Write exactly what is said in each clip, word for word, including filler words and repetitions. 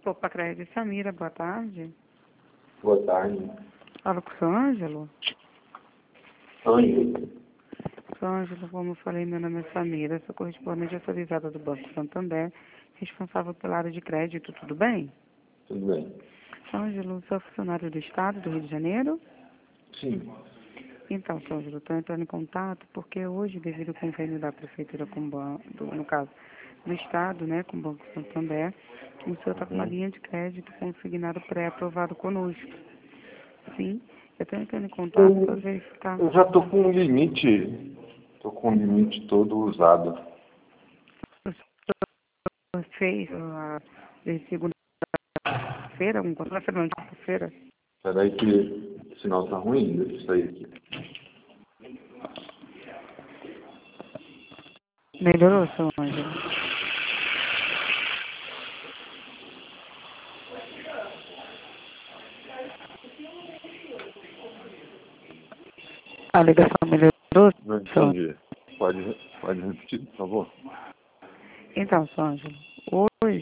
Opa, Crédito Samira, boa tarde. Boa tarde. Falo com o seu Ângelo. Ângelo. Seu Ângelo, como eu falei, meu nome é Samira, sou correspondente atualizada do Banco Santander, responsável pela área de crédito, tudo bem? Tudo bem? Ângelo, sou funcionário do Estado do Rio de Janeiro? Sim. Então, seu Ângelo, estou entrando em contato porque hoje, devido ao convênio da Prefeitura com o banco, no caso, do Estado, né, com o Banco Santander, o senhor está com uma Uhum. linha de crédito consignado pré-aprovado conosco. Sim, eu estou entrando em contato para Eu, verificar. eu já estou com um limite, estou com o limite todo usado. O senhor fez a de segunda-feira, um segunda-feira, não, de quarta-feira? Espera aí que o sinal está ruim, deixa eu sair aqui. Melhorou, seu Ângelo? A ligação melhorou, Não seu Ângelo? entendi. Pode, pode repetir, por favor? Então, seu Ângelo, hoje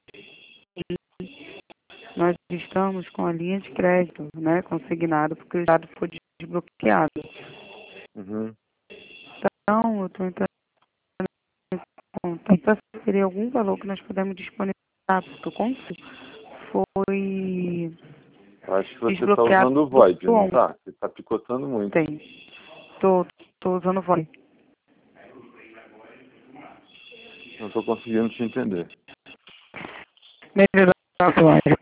nós estamos com a linha de crédito, né, consignado, porque o Estado foi desbloqueado. Uhum. Então, eu estou entrando em contato para saber se teria algum valor que nós podemos disponibilizar, porque o consigo foi Eu acho que você está desbloqueado usando o VoIP, não ontem. está? Você está picotando muito. Estou tô, tô usando o VoIP. Não estou conseguindo te entender. Melhorou, seu Ângelo?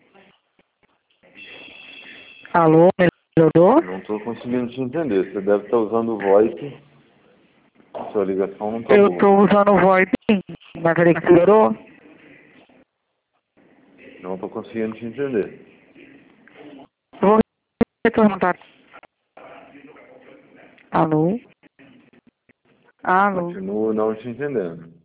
Alô, melhorou? Não estou conseguindo te entender. Você deve estar usando o VoIP. Sua ligação não está Eu boa. estou usando o VoIP, mas ele que melhorou? Não estou conseguindo te entender. Vou retornar. Tá? Alô? Alô? Continuo não te entendendo.